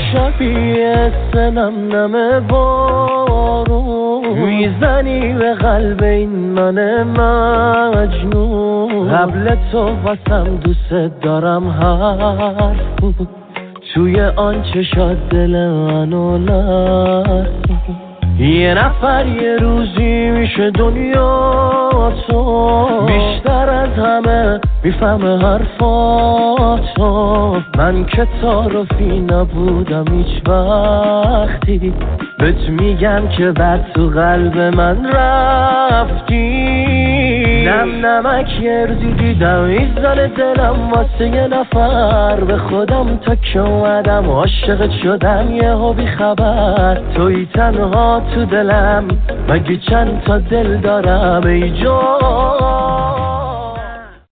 شبیه سنم نم بارون میزنی به قلب این من مجنون. قبل تو واسم دوست دارم حرف بود، توی آن چشات دل منو لرزون. یه نفر یه روزی میشه دنیا تو، بیشتر از همه میفهمه حرفاتو. من که تعارفی نبودم هیچ وقتی، بهت میگم که بعد تو قلب من رفتی. نم نمک یردی دیدم ایزان دلم واسه یه نفر، به خودم تا که اومدم عاشقت شدم یهو بی خبر. توی تنها تو دلم، مگه چند تا دل دارم ای جان.